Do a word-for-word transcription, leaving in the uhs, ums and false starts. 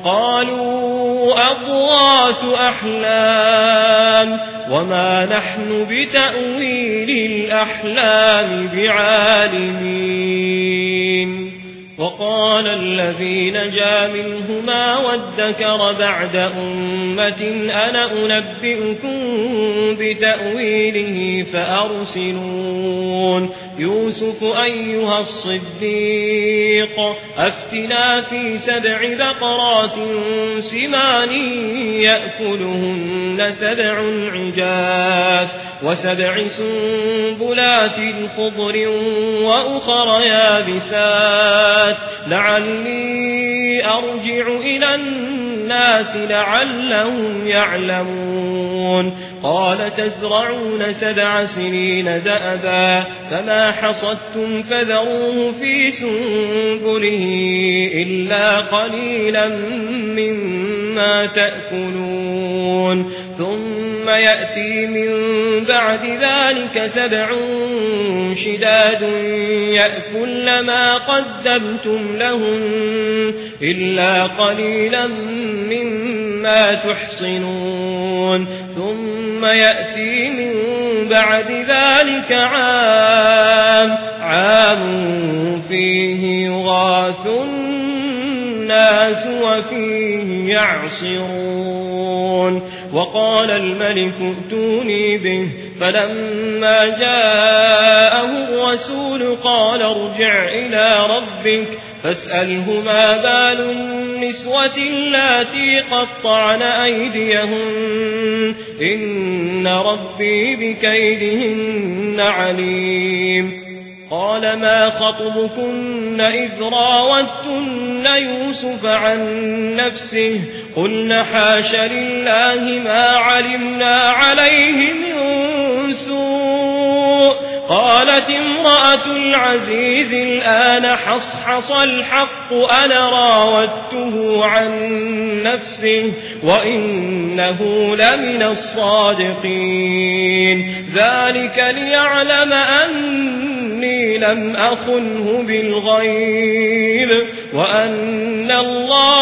قالوا أضغاث أحلام وما نحن بتأويل الأحلام بعالمين. وقال الذي نجا منهما وادكر بعد أمة أنا أنبئكم بتأويله فأرسلون يوسف أيها الصديق أفتنا في سبع بقرات سمان يأكلهن سبع عجاف وسبع سنبلات خضر وأخر يابسات لعلي أرجع إلى الناس لعلهم يعلمون. قال تزرعون سبع سنين دأبا فما حصدتم فذروه في سنبله إلا قليلا مما تأكلون ثم يأتي من بعد ذلك سبع شداد يأكل ما قدمتم لهن إلا قليلا مما تحصنون ثم يأتي من بعد ذلك عام عام فيه يغاث الناس وفيه يعصرون. وقال الملك ائتوني به فلما جاءه الرسول قال ارجع إلى ربك فاسأله ما بال النسوة اللاتي قطعن أيديهن إن ربي بكيدهن عليم. قال ما خطبكن إذ راوتن يوسف عن نفسه قلن حاش لله ما علمنا عليه من سوء. قالت امرأة العزيز الآن حصحص الحق أنا راودته عن نفسه وإنه لمن الصادقين. ذلك ليعلم أني لم أخنه بالغيب وأن الله